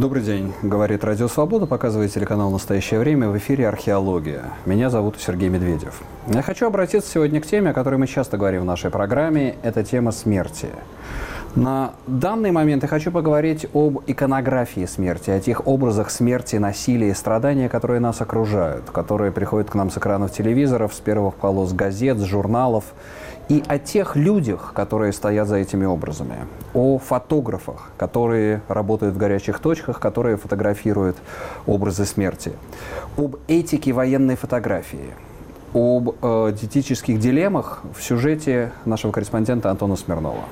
Добрый день, говорит Радио Свобода, показывает телеканал «Настоящее время», в эфире «Археология». Меня зовут Сергей Медведев. Я хочу обратиться сегодня к теме, о которой мы часто говорим в нашей программе, это тема смерти. На данный момент я хочу поговорить об иконографии смерти, о тех образах смерти, насилия и страдания, которые нас окружают, которые приходят к нам с экранов телевизоров, с первых полос газет, с журналов, и о тех людях, которые стоят за этими образами, о фотографах, которые работают в горячих точках, которые фотографируют образы смерти, об этике военной фотографии, об диетических дилеммах в сюжете нашего корреспондента Антона Смирнова.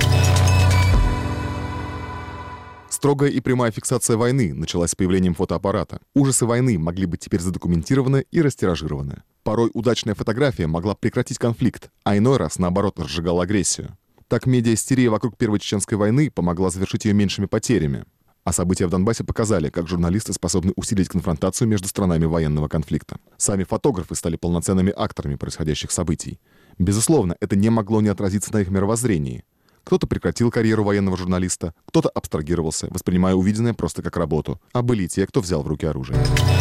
Строгая и прямая фиксация войны началась с появлением фотоаппарата. Ужасы войны могли быть теперь задокументированы и растиражированы. Порой удачная фотография могла прекратить конфликт, а иной раз, наоборот, разжигала агрессию. Так медиа-истерия вокруг Первой Чеченской войны помогла завершить ее меньшими потерями. А события в Донбассе показали, как журналисты способны усилить конфронтацию между сторонами военного конфликта. Сами фотографы стали полноценными акторами происходящих событий. Безусловно, это не могло не отразиться на их мировоззрении. Кто-то прекратил карьеру военного журналиста, кто-то абстрагировался, воспринимая увиденное просто как работу, а были и те, кто взял в руки оружие.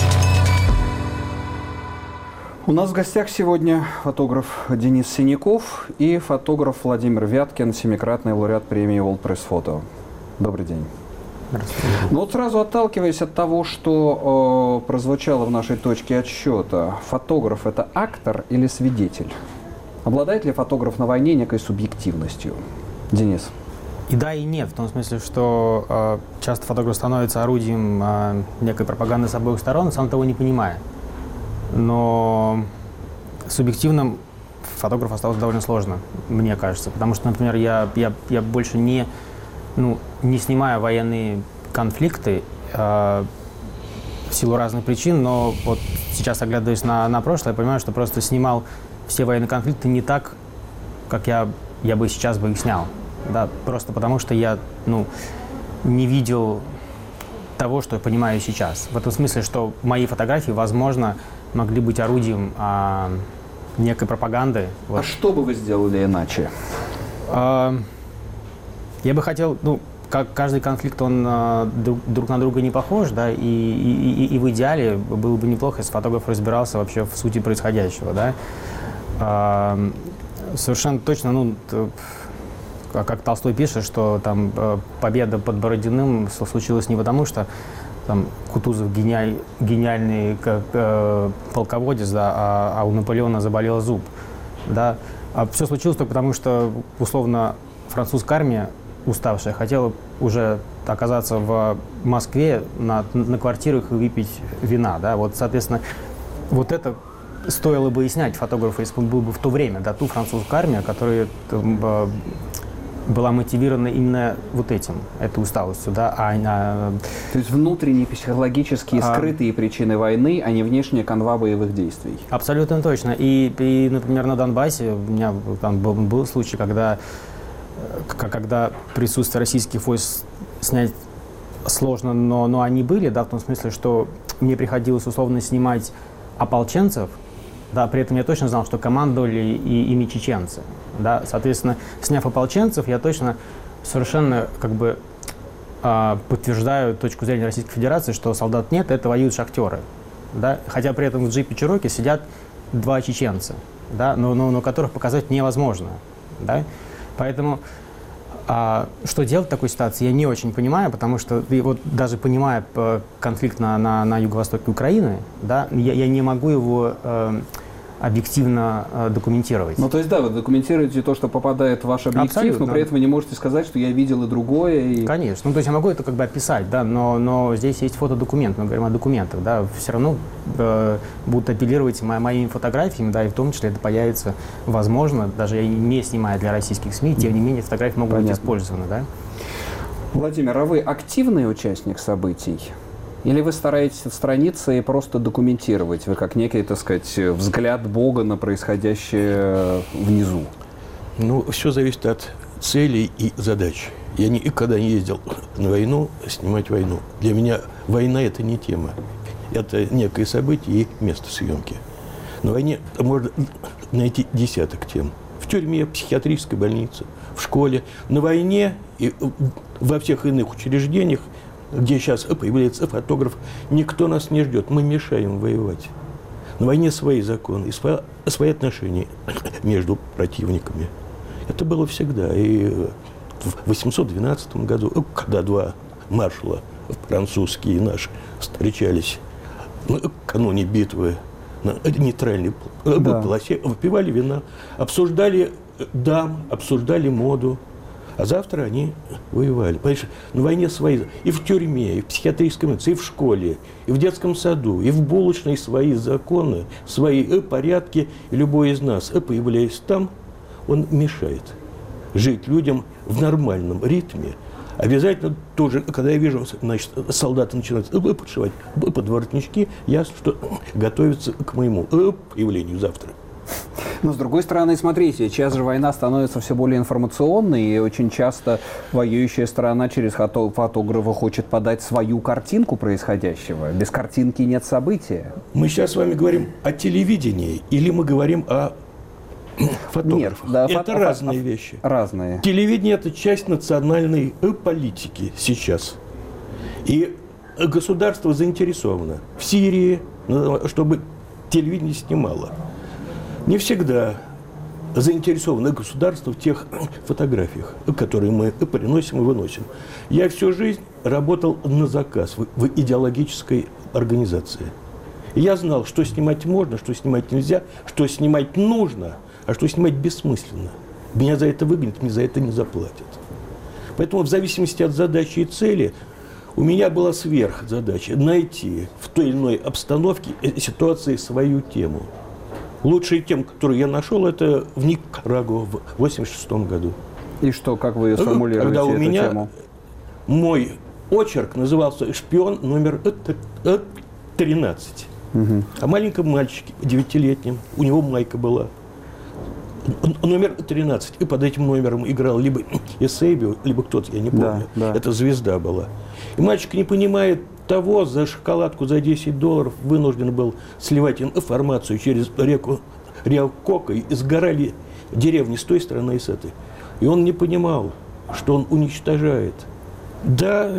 У нас в гостях сегодня фотограф Денис Синяков и фотограф Владимир Вяткин, семикратный лауреат премии World Press Photo. Добрый день. Ну вот сразу отталкиваясь от того, что прозвучало в нашей точке отсчета, фотограф – это актор или свидетель? Обладает ли фотограф на войне некой субъективностью? Денис. И да, и нет, в том смысле, что часто фотограф становится орудием некой пропаганды с обоих сторон, сам того не понимая. Но субъективным фотограф остался довольно сложно, мне кажется. Потому что, например, я больше не снимаю военные конфликты в силу разных причин, но вот сейчас, оглядываясь на прошлое, я понимаю, что просто снимал все военные конфликты не так, как я бы сейчас бы их снял. Да, просто потому что я не видел того, что я понимаю сейчас. В этом смысле, что мои фотографии, возможно, могли быть орудием некой пропаганды. Вот. А что бы вы сделали иначе? Я бы хотел, как каждый конфликт, он друг на друга не похож, да, и в идеале было бы неплохо, если фотограф разбирался вообще в сути происходящего, да. Совершенно точно, как Толстой пишет, что там победа под Бородиным случилась не потому, что там Кутузов гениальный полководец, да, а у Наполеона заболел зуб. Да. А все случилось только потому, что, условно, французская армия, уставшая, хотела уже оказаться в Москве на квартирах и выпить вина. Да. Вот, соответственно, вот это стоило бы и снять фотографа, если бы он был бы в то время, да, ту французскую армию, которая была мотивирована именно вот этим, этой усталостью, да, То есть внутренние психологические скрытые причины войны, а не внешняя канва боевых действий. Абсолютно точно. И например, на Донбассе у меня там был случай, когда присутствие российских войск снять сложно, но они были, да, в том смысле, что мне приходилось условно снимать ополченцев, да, при этом я точно знал, что командовали ими чеченцы. Да, соответственно, сняв ополченцев, я точно совершенно подтверждаю точку зрения Российской Федерации, что солдат нет, это воюют шахтеры. Да, хотя при этом в джипе Чироки сидят два чеченца, да, но которых показать невозможно. Да. Поэтому что делать в такой ситуации, я не очень понимаю, потому что вот даже понимая конфликт на юго-востоке Украины, да, я не могу его объективно документировать. Ну, то есть, да, вы документируете то, что попадает в ваш объектив, абсолютно, но при этом вы не можете сказать, что я видел и другое. И... Конечно. То есть я могу это описать, да, но здесь есть фотодокумент, мы говорим о документах, да, все равно будут апеллировать моими фотографиями, да, и в том числе это появится, возможно, даже я не снимаю для российских СМИ, тем не менее фотографии могут быть использованы, да. Владимир, а вы активный участник событий? Или вы стараетесь отстраниться и просто документировать? Вы как некий, так сказать, взгляд Бога на происходящее внизу? Все зависит от целей и задач. Я никогда не ездил на войну снимать войну. Для меня война – это не тема. Это некое событие и место съемки. На войне можно найти десяток тем. В тюрьме, в психиатрической больнице, в школе. На войне и во всех иных учреждениях где сейчас появляется фотограф, никто нас не ждет, мы мешаем воевать. На войне свои законы и свои отношения между противниками. Это было всегда. И в 812 году, когда два маршала, французские и наши, встречались накануне битвы на нейтральной полосе, выпивали вина, обсуждали дам, обсуждали моду. А завтра они воевали. Понимаешь, на войне свои. И в тюрьме, и в психиатрическом больнице, и в школе, и в детском саду, и в булочной свои законы, свои порядки. И любой из нас, появляясь там, он мешает жить людям в нормальном ритме. Обязательно тоже, когда я вижу, значит, солдаты начинают подшивать подворотнички, ясно, что готовятся к моему появлению завтра. Но, с другой стороны, смотрите, сейчас же война становится все более информационной, и очень часто воюющая сторона через фотографа хочет подать свою картинку происходящего. Без картинки нет события. Мы сейчас с вами говорим о телевидении или мы говорим о фотографах? Нет, да, это разные вещи. Разные. Телевидение – это часть национальной политики сейчас. И государство заинтересовано в Сирии, чтобы телевидение снимало. Не всегда заинтересовано государство в тех фотографиях, которые мы приносим и выносим. Я всю жизнь работал на заказ в идеологической организации. И я знал, что снимать можно, что снимать нельзя, что снимать нужно, а что снимать бессмысленно. Меня за это выгонят, мне за это не заплатят. Поэтому в зависимости от задачи и цели у меня была сверхзадача найти в той или иной обстановке, ситуации свою тему. Лучшая тема, которую я нашел, это в Никарагуа в 1986 году. И что, как вы сформулируете когда у эту меня тему? мой очерк назывался «Шпион номер 13». О маленьком мальчике, 9-летнем, у него майка была. Номер 13. И под этим номером играл либо Эсейбио, либо кто-то, я не помню. Да. Это звезда была. И мальчик не понимает того, за шоколадку за $10 вынужден был сливать информацию через реку Риокока, и сгорали деревни с той стороны и с этой. И он не понимал, что он уничтожает. Да,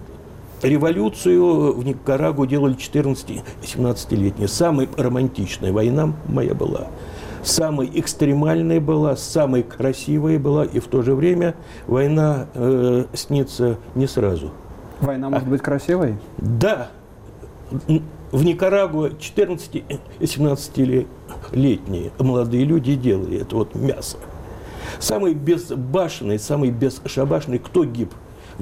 революцию в Никарагуа делали 14-17-летние. Самая романтичная война моя была. Самой экстремальной была, самой красивой была. И в то же время война снится не сразу. Война может быть красивой? Да. В Никарагуа 14-17-летние молодые люди делали это вот мясо. Самый безбашенный, самый бесшабашный, кто гиб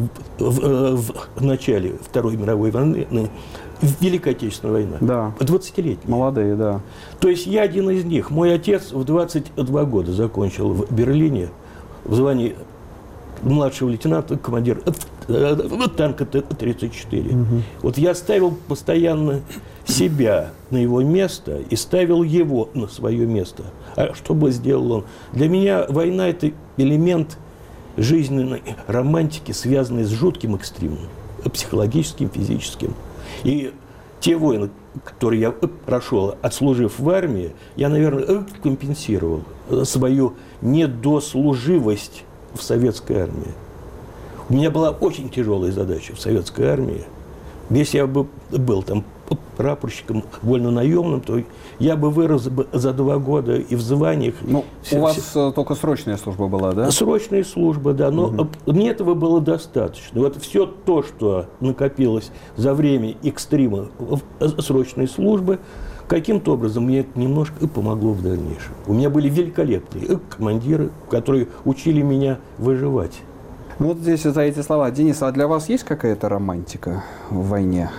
в начале Второй мировой войны, Великая Отечественная война. Да. 20-летние. Молодые, да. То есть я один из них. Мой отец в 22 года закончил в Берлине в звании младшего лейтенанта, командир танка Т-34. Вот я ставил постоянно себя на его место и ставил его на свое место. А что бы сделал он? Для меня война – это элемент жизненной романтики, связанной с жутким экстримом, психологическим, физическим. И те войны, которые я прошел, отслужив в армии, я, наверное, компенсировал свою недослуживость в советской армии. У меня была очень тяжелая задача в советской армии. Если я бы был там прапорщиком вольно-наемным, то я бы вырос за 2 года и в званиях. Ну, у вас только срочная служба была, да? Срочная служба, да. Но мне этого было достаточно. Вот все то, что накопилось за время экстрима срочной службы, каким-то образом мне это немножко помогло в дальнейшем. У меня были великолепные командиры, которые учили меня выживать. Ну, вот здесь за эти слова. Денис, а для вас есть какая-то романтика в войне?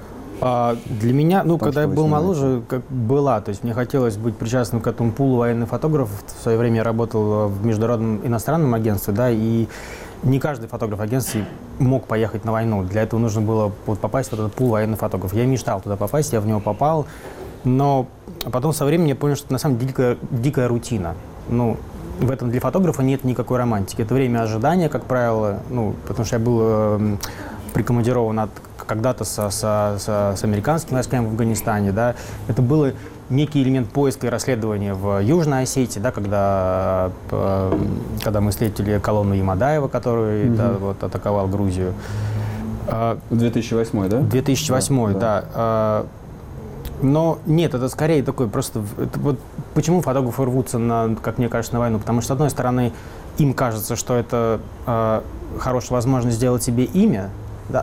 Для меня, когда я был моложе, была. То есть мне хотелось быть причастным к этому пулу военных фотографов. В свое время я работал в международном иностранном агентстве, да, и не каждый фотограф агентства мог поехать на войну. Для этого нужно было попасть в этот пул военных фотографов. Я мечтал туда попасть, я в него попал. Но потом со временем я понял, что это на самом деле дикая рутина. В этом для фотографа нет никакой романтики. Это время ожидания, как правило, потому что я был прикомандирован когда-то с американскими войсками в Афганистане, да. Это был некий элемент поиска и расследования в Южной Осетии, да, когда мы встретили колонну Ямадаева, который атаковал Грузию. 2008, да? 2008, да. Но нет, это скорее такой просто... Вот почему фотографы рвутся, как мне кажется, на войну? Потому что, с одной стороны, им кажется, что это хорошая возможность сделать себе имя, да,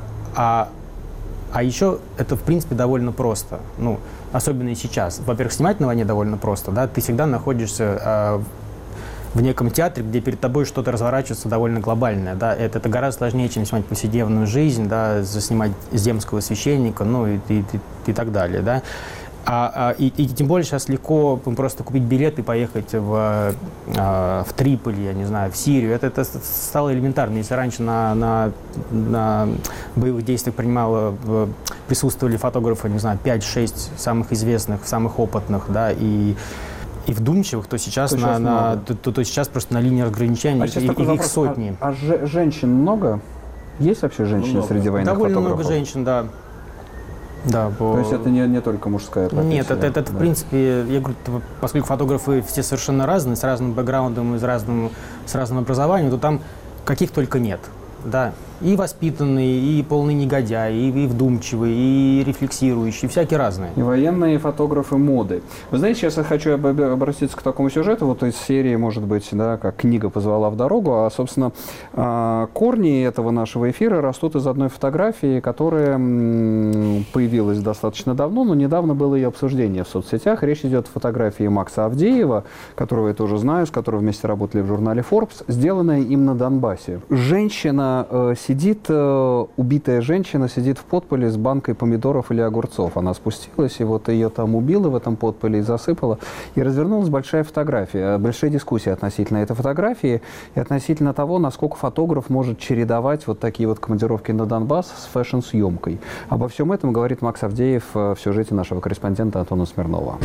а еще это, в принципе, довольно просто. Ну, особенно и сейчас. Во-первых, снимать на войне довольно просто, да, ты всегда находишься в неком театре, где перед тобой что-то разворачивается довольно глобальное, да, это гораздо сложнее, чем снимать повседневную жизнь, да, заснимать земского священника, ну и так далее, да. И тем более сейчас легко просто купить билет и поехать в Триполи, я не знаю, в Сирию. Это стало элементарно. Если раньше на боевых действиях присутствовали фотографы, не знаю, 5-6 самых известных, самых опытных, да, и вдумчивых, то сейчас, то сейчас просто на линии разграничения их сотни. А женщин много? Есть вообще женщины среди военных фотографов? Довольно много женщин, да. Да, то есть это не только мужская профессия? Нет, это в принципе, я говорю, поскольку фотографы все совершенно разные, с разным бэкграундом и с разным образованием, то там каких только нет. Да, и воспитанные, и полные негодяи, и вдумчивые, и рефлексирующие, всякие разные. И военные фотографы моды. Вы знаете, сейчас я хочу обратиться к такому сюжету, вот из серии, может быть, да, как книга позвала в дорогу, а, собственно, корни этого нашего эфира растут из одной фотографии, которая появилась достаточно давно, но недавно было ее обсуждение в соцсетях. Речь идет о фотографии Макса Авдеева, которого я тоже знаю, с которым вместе работали в журнале Forbes, сделанная им на Донбассе. Женщина сидит, убитая женщина сидит в подполе с банкой помидоров или огурцов. Она спустилась, и вот ее там убило в этом подполе и засыпала. И развернулась большая фотография, большая дискуссия относительно этой фотографии и относительно того, насколько фотограф может чередовать вот такие вот командировки на Донбасс с фэшн-съемкой. Обо всем этом говорит Макс Авдеев в сюжете нашего корреспондента Антона Смирнова.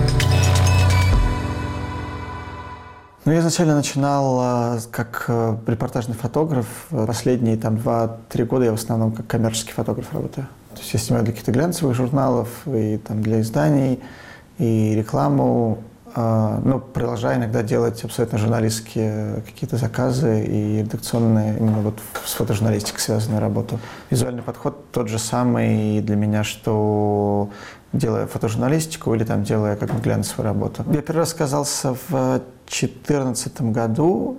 Ну, я изначально начинал как репортажный фотограф. Последние 2-3 года я в основном как коммерческий фотограф работаю. То есть я снимаю для каких-то глянцевых журналов, и для изданий, и рекламу. Продолжаю иногда делать абсолютно журналистские какие-то заказы и редакционные, именно вот с фотожурналистикой связанную работу. Визуальный подход тот же самый для меня, что делая фотожурналистику или делая как бы глянцевую работу. Я первый раз оказался в 2014 году,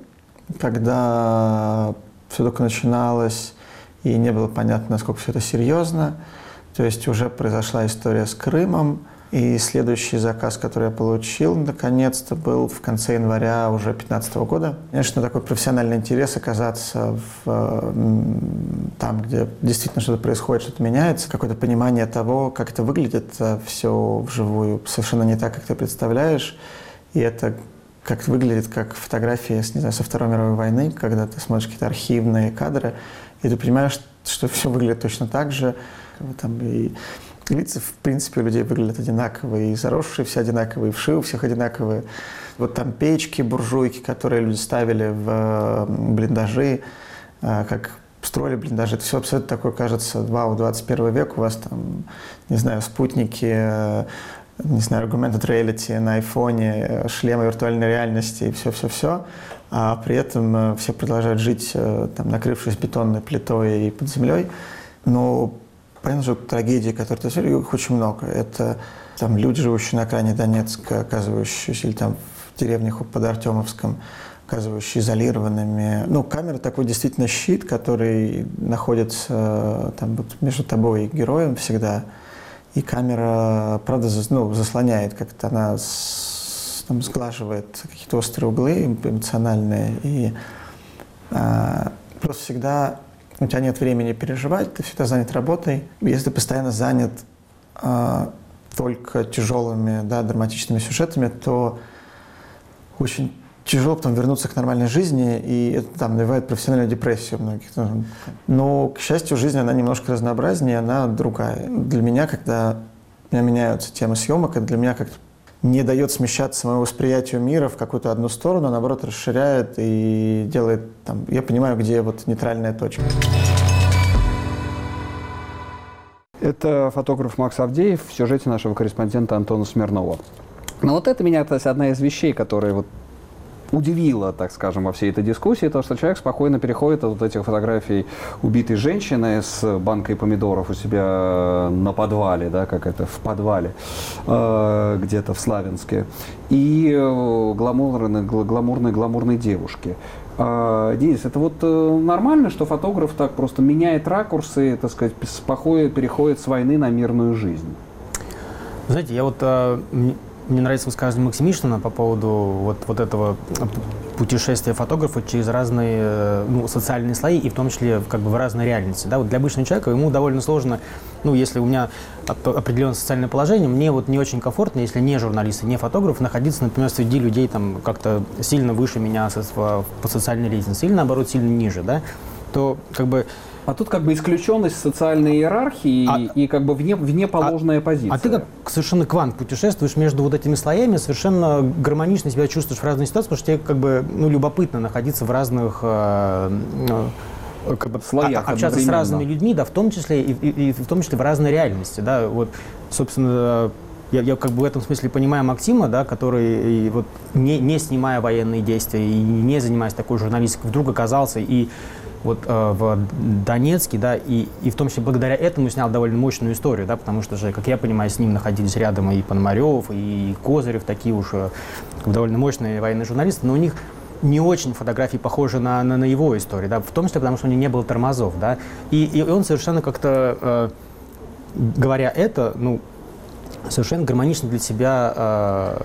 когда все только начиналось и не было понятно, насколько все это серьезно. То есть уже произошла история с Крымом, и следующий заказ, который я получил, наконец-то, был в конце января уже 2015 года. Конечно, такой профессиональный интерес оказаться там, где действительно что-то происходит, что-то меняется, какое-то понимание того, как это выглядит все вживую, совершенно не так, как ты представляешь. И это как выглядит, как фотографии, не знаю, со Второй мировой войны, когда ты смотришь какие-то архивные кадры, и ты понимаешь, что все выглядит точно так же. И лица, в принципе, у людей выглядят одинаковые, и заросшие все одинаковые, и вшивы у всех одинаковые. Вот там печки, буржуйки, которые люди ставили в блиндажи, как строили блиндажи. Это все абсолютно такое, кажется, вау, 21 век, у вас там, не знаю, спутники, не знаю, augmented reality на айфоне, шлемы виртуальной реальности и все-все-все. А при этом все продолжают жить, накрывшись бетонной плитой и под землей. Но понятно, что трагедии, которые ты видишь, их очень много. Это люди, живущие на окраине Донецка, оказывающиеся, или в деревнях под Артемовском, оказывающиеся изолированными. Камера такой действительно щит, который находится между тобой и героем всегда. И камера, правда, заслоняет, как-то она сглаживает какие-то острые углы эмоциональные. И просто всегда у тебя нет времени переживать, ты всегда занят работой. Если ты постоянно занят только тяжелыми, драматичными сюжетами, то очень тяжело потом вернуться к нормальной жизни, и это навевает профессиональную депрессию у многих. Но, к счастью, жизнь, она немножко разнообразнее, она другая. Для меня, когда у меня меняются темы съемок, это для меня как-то не дает смещаться моему восприятию мира в какую-то одну сторону, а наоборот расширяет и делает, я понимаю, где нейтральная точка. Это фотограф Макс Авдеев в сюжете нашего корреспондента Антона Смирнова. Но это меня, кстати, одна из вещей, которые удивило, так скажем, во всей этой дискуссии, то, что человек спокойно переходит от вот этих фотографий убитой женщины с банкой помидоров у себя на подвале, да, как это, в подвале, где-то в Славянске, и гламурной девушки. Денис, это вот нормально, что фотограф так просто меняет ракурсы, так сказать, спокойно переходит с войны на мирную жизнь? Знаете, я вот... Мне нравится высказывание Максимишина по поводу вот этого путешествия фотографа через разные социальные слои, и в том числе как бы в разные реальности. Да? Вот для обычного человека ему довольно сложно, если у меня определенное социальное положение, мне вот не очень комфортно, если не журналист и не фотограф, находиться, например, среди людей там как-то сильно выше меня по социальной лестнице, или наоборот сильно ниже, да? То как бы... А тут как бы исключенность социальной иерархии и как бы внеположная позиция. А ты как совершенно квант путешествуешь между вот этими слоями, совершенно гармонично себя чувствуешь в разных ситуациях, потому что тебе как бы любопытно находиться в разных слоях, общаться с разными людьми, да, в том числе и в том числе в разной реальности, да, вот, собственно. Я как бы в этом смысле понимаю Максима, да, который вот не снимая военные действия и не занимаясь такой журналистикой, вдруг оказался и вот в Донецке, да, и в том числе благодаря этому снял довольно мощную историю, да, потому что же, как я понимаю, с ним находились рядом и Пономарев, и Козырев, такие уж довольно мощные военные журналисты, но у них не очень фотографии похожи на его историю, да, в том числе потому, что у них не было тормозов, да, и он совершенно как-то, говоря это, совершенно гармонично для себя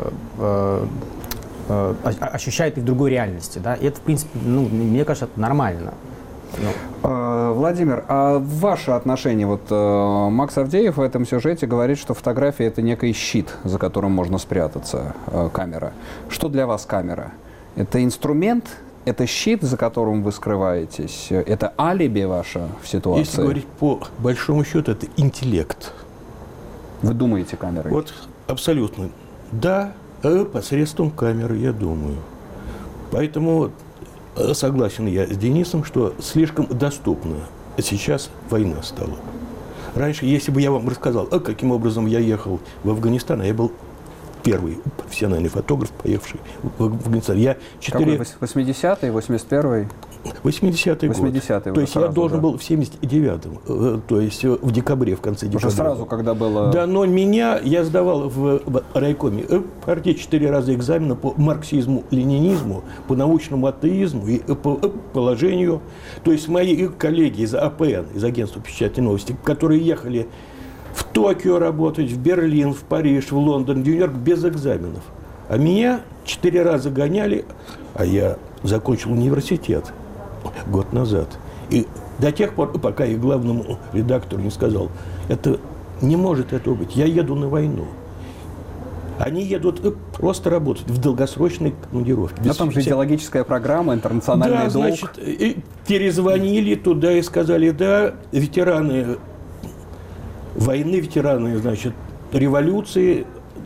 ощущает их в другой реальности, да, и это, в принципе, мне кажется, это нормально. Владимир, а ваше отношение? Вот Макс Авдеев в этом сюжете говорит, что фотография – это некий щит, за которым можно спрятаться, камера. Что для вас камера? Это инструмент? Это щит, за которым вы скрываетесь? Это алиби ваше в ситуации? Если говорить по большому счету, это интеллект. Вы думаете камерой? Вот абсолютно. Да, посредством камеры, я думаю. Поэтому согласен я с Денисом, что слишком доступна сейчас война стала. Раньше, если бы я вам рассказал, каким образом я ехал в Афганистан, я был первый профессиональный фотограф, поехавший в Афганистан. Я 80-й, 81-й? 80-й год. 80-й. То есть я должен был в 79-м, то есть в декабре, в конце декабря. Уже сразу, когда было... Да, но я сдавал в райкоме партии 4 раза экзамена по марксизму, ленинизму, по научному атеизму и по положению. То есть мои коллеги из АПН, из агентства печати новости, которые ехали в Токио работать, в Берлин, в Париж, в Лондон, в Нью-Йорк без экзаменов. А меня 4 раза гоняли, а я закончил университет год назад. И до тех пор, пока я главному редактору не сказал, это не может этого быть, я еду на войну. Они едут просто работать в долгосрочной командировке. Но там же идеологическая программа, интернациональный долг. Значит, и перезвонили туда и сказали, да, ветераны войны, ветераны, значит, революции,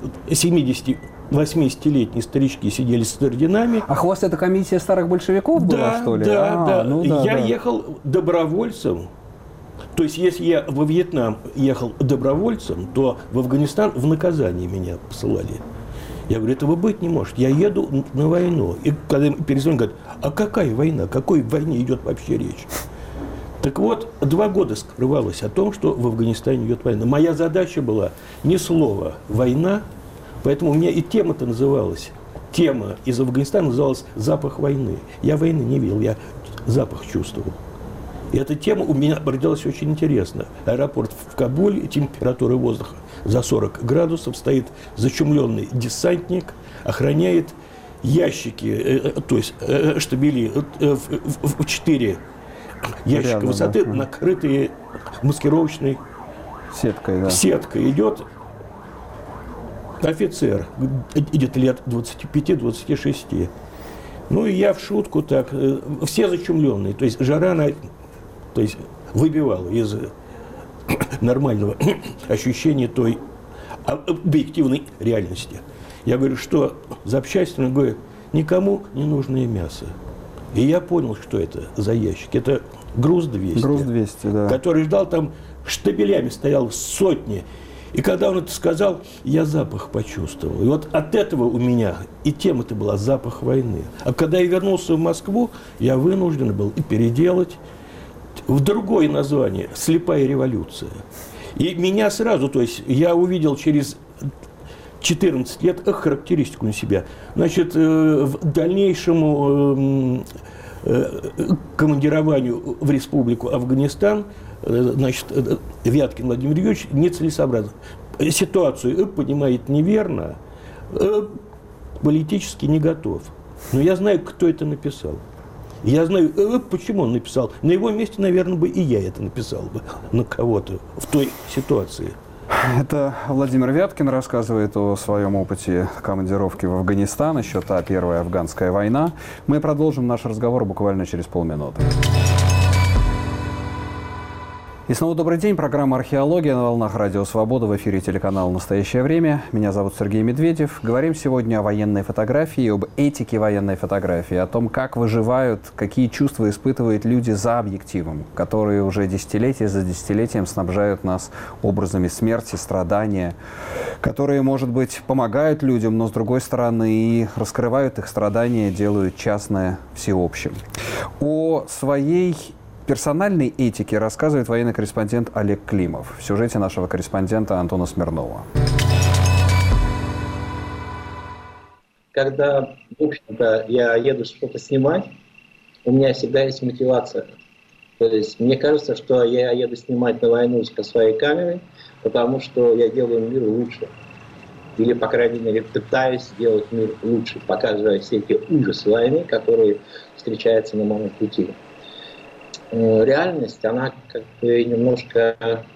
80-lетние старички сидели с орденами. Ах, у вас это комиссия старых большевиков была, что ли? Да. Я ехал добровольцем. То есть, если я во Вьетнам ехал добровольцем, то в Афганистан в наказание меня посылали. Я говорю, этого быть не может. Я еду на войну. И когда им перезвонят, говорят, а какая война? О какой войне идет вообще речь? Так вот, 2 года скрывалось о том, что в Афганистане идет война. Моя задача была ни слова «война», поэтому у меня и тема-то называлась. Тема из Афганистана называлась «Запах войны». Я войны не видел, я запах чувствовал. И эта тема у меня родилась очень интересно. Аэропорт в Кабуле, температура воздуха за 40 градусов, стоит зачумленный десантник, охраняет ящики, то есть штабели в 4 ящика высоты, да. Накрытые маскировочной сеткой. Да. Сеткой идет офицер, где-то лет 25-26. Ну и я в шутку так, все зачумленные, то есть жара выбивала из нормального ощущения той объективной реальности. Я говорю, что запчасти, он говорит, никому не нужное мясо. И я понял, что это за ящик. Это груз 200. Груз 200, да. Который ждал там штабелями, стоял сотни. И когда он это сказал, я запах почувствовал. И вот от этого у меня и тема-то была запах войны. А когда я вернулся в Москву, я вынужден был и переделать в другое название «Слепая революция». И меня сразу, то есть я увидел через 14 лет характеристику на себя. Значит, в дальнейшему командированию в Республику Афганистан, значит, Вяткин Владимир Юрьевич нецелесообразно. Ситуацию понимает неверно, политически не готов. Но я знаю, кто это написал. Я знаю, почему он написал. На его месте, наверное, бы и я это написал бы на кого-то в той ситуации. Это Владимир Вяткин рассказывает о своем опыте командировки в Афганистан, еще та первая афганская война. Мы продолжим наш разговор буквально через полминуты. И снова добрый день. Программа «Археология» на волнах Радио Свобода. В эфире телеканал «Настоящее время». Меня зовут Сергей Медведев. Говорим сегодня о военной фотографии, об этике военной фотографии, о том, как выживают, какие чувства испытывают люди за объективом, которые уже десятилетия за десятилетием снабжают нас образами смерти, страдания, которые, может быть, помогают людям, но, с другой стороны, и раскрывают их страдания, делают частное всеобщим. О своей персональной этике рассказывает военный корреспондент Олег Климов в сюжете нашего корреспондента Антона Смирнова. Когда, в общем-то, я еду что-то снимать, у меня всегда есть мотивация. То есть мне кажется, что я еду снимать на войну со своей камерой, потому что я делаю мир лучше. Или, по крайней мере, пытаюсь сделать мир лучше, показывая все эти ужасы войны, которые встречаются на моем пути. Реальность, она как бы немножко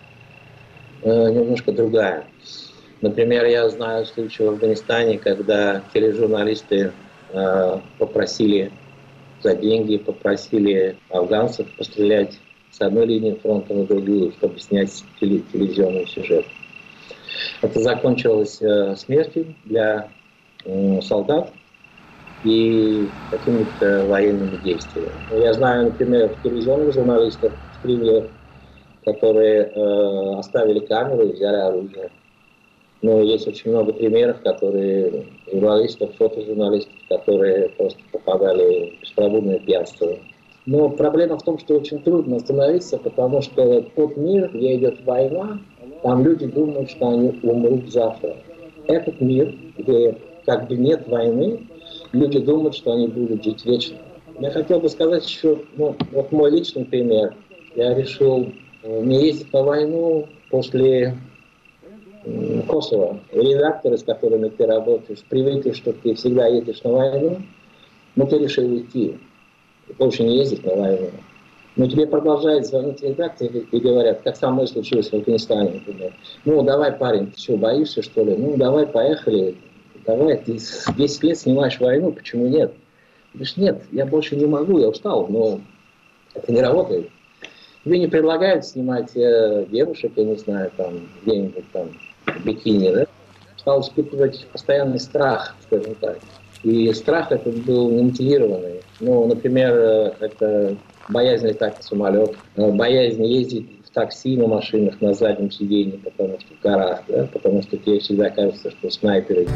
другая. Например, я знаю случай в Афганистане, когда тележурналисты попросили за деньги, попросили афганцев пострелять с одной линии фронта на другую, чтобы снять телевизионный сюжет. Это закончилось смертью для солдат и какими-то военными действиями. Я знаю, например, телевизионных журналистов, стримеров, которые оставили камеру и взяли оружие. Но есть очень много примеров, которые журналистов, фотожурналистов, которые просто попадали в беспробудное пьянство. Но проблема в том, что очень трудно остановиться, потому что тот мир, где идет война, там люди думают, что они умрут завтра. Этот мир, где как бы нет войны, люди думают, что они будут жить вечно. Я хотел бы сказать еще, вот мой личный пример. Я решил не ездить на войну после Косово. Редакторы, с которыми ты работаешь, привыкли, что ты всегда едешь на войну, но ты решил уйти. Больше не ездить на войну. Но тебе продолжают звонить редакторы и говорят, как со мной случилось в Афганистане, например. Ну, давай, парень, ты что, боишься, что ли? Ну, давай, поехали. Давай, ты 10 лет снимаешь войну, почему нет? Ты говоришь, нет, я больше не могу, я устал, но это не работает. Тебе не предлагают снимать девушек, я не знаю, там, где-нибудь там, в бикини, да? Стал испытывать постоянный страх, скажем так. И страх этот был немотивированный. Ну, например, это боязнь летать на самолет, боязнь ездить в такси, на машинах, на заднем сиденье, потому что в горах, да? Потому что тебе всегда кажется, что снайперы.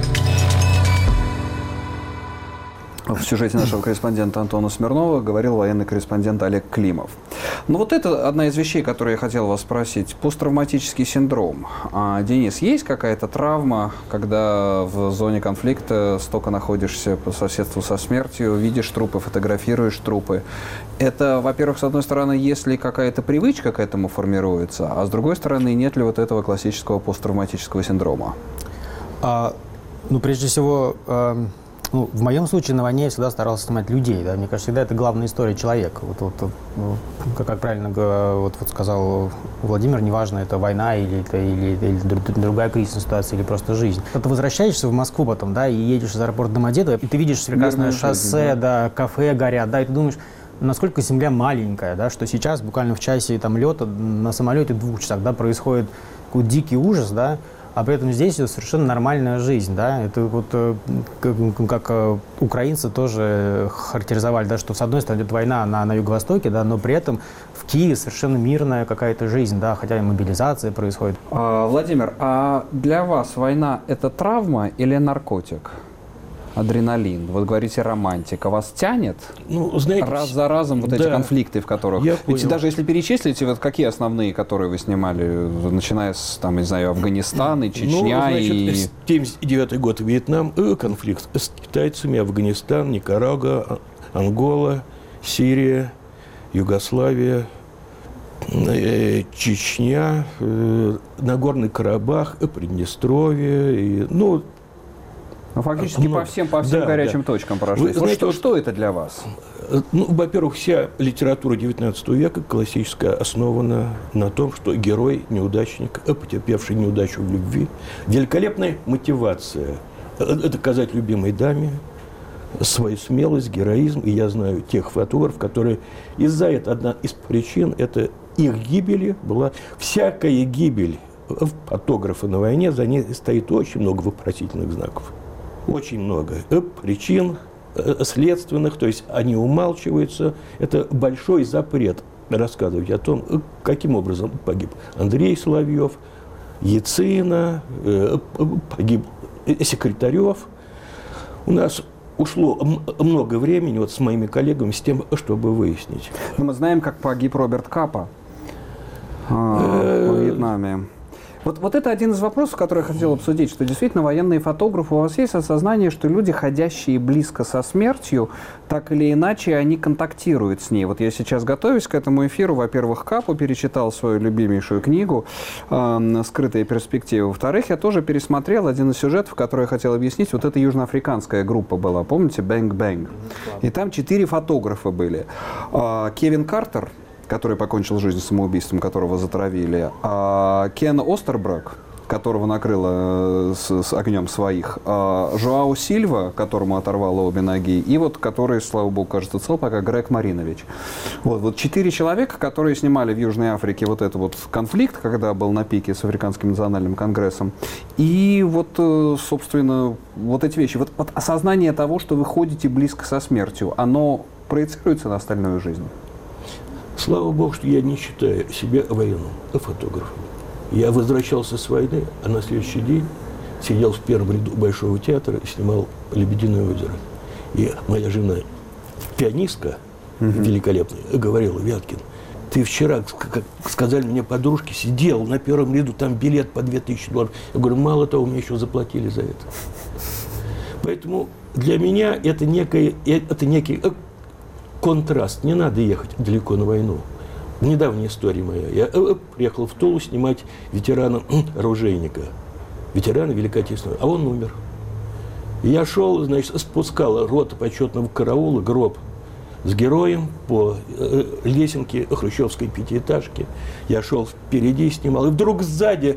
В сюжете нашего корреспондента Антона Смирнова говорил военный корреспондент Олег Климов. Но вот это одна из вещей, которые я хотел вас спросить. Посттравматический синдром. Денис, есть какая-то травма, когда в зоне конфликта столько находишься по соседству со смертью, видишь трупы, фотографируешь трупы? Это, во-первых, с одной стороны, если какая-то привычка к этому формируется, а с другой стороны, нет ли вот этого классического посттравматического синдрома? Прежде всего... в моем случае на войне я всегда старался снимать людей. Да? Мне кажется, всегда это главная история человека. Как правильно сказал Владимир, неважно, это война или другая кризисная ситуация, или просто жизнь. Ты возвращаешься в Москву потом, да, и едешь из аэропорта Домодедово, и ты видишь прекрасное шоссе, да, кафе горят, да, и ты думаешь, насколько земля маленькая, да, что сейчас буквально в часе лета на самолете 2 часах, да, происходит какой-то дикий ужас, да, а при этом здесь совершенно нормальная жизнь, да, это вот как украинцы тоже характеризовали, да, что с одной стороны идет война на Юго-Востоке, да, но при этом в Киеве совершенно мирная какая-то жизнь, да, хотя и мобилизация происходит. Владимир, а для вас война – это травма или наркотик? Адреналин, вот говорите, романтика. Вас тянет знаете, раз за разом вот эти конфликты, в которых... Я Ведь понял. даже если перечислите, вот какие основные, которые вы снимали, начиная с, там, не знаю, Афганистана, Чечня и... 79-й год, Вьетнам, конфликт с китайцами, Афганистан, Никарагуа, Ангола, Сирия, Югославия, Чечня, Нагорный Карабах, Приднестровье, фактически по всем горячим точкам прошлись. Знаете, что это для вас? Во-первых, вся литература XIX века классическая основана на том, что герой, неудачник, потерпевший неудачу в любви, великолепная мотивация доказать любимой даме свою смелость, героизм. И я знаю тех фотографов, которые из-за этого, одна из причин, это их гибели была всякая гибель фотографа на войне, за ней стоит очень много вопросительных знаков. Очень много причин следственных, то есть они умалчиваются. Это большой запрет рассказывать о том, каким образом погиб Андрей Соловьев, Яцина, погиб Секретарев. У нас ушло много времени вот с моими коллегами с тем, чтобы выяснить. Мы знаем, как погиб Роберт Капа в Вьетнаме. Вот это один из вопросов, который я хотел обсудить, что действительно военные фотографы, у вас есть осознание, что люди, ходящие близко со смертью, так или иначе, они контактируют с ней. Вот я сейчас, готовясь к этому эфиру, во-первых, Капу перечитал свою любимейшую книгу «Скрытые перспективы». Во-вторых, я тоже пересмотрел один из сюжетов, который я хотел объяснить. Вот эта южноафриканская группа была, помните, «Бэнг Бэнг». И там 4 фотографа были. Кевин Картер, который покончил жизнь самоубийством, которого затравили, Кен Остерброк, которого накрыло с огнем своих, Жоао Сильва, которому оторвало обе ноги, и вот который, слава богу, кажется цел пока, Грег Маринович. Вот 4 человека, которые снимали в Южной Африке вот этот вот конфликт, когда был на пике с Африканским национальным конгрессом, и вот, собственно, вот эти вещи. Вот осознание того, что вы ходите близко со смертью, оно проецируется на остальную жизнь? Слава богу, что я не считаю себя военным фотографом. Я возвращался с войны, а на следующий день сидел в первом ряду Большого театра и снимал «Лебединое озеро». И моя жена, пианистка великолепная, говорила: Вяткин, ты вчера, как сказали мне подружки, сидел на первом ряду, там билет по $2000. Я говорю, мало того, мне еще заплатили за это. Поэтому для меня это некий контраст. Не надо ехать далеко на войну. Недавняя история моя. Я приехал в Тулу снимать ветерана-оружейника. Ветерана Великой Отечественной. А он умер. И я шел, значит, спускал рота почетного караула, гроб с героем по лесенке хрущевской пятиэтажки. Я шел впереди и снимал. И вдруг сзади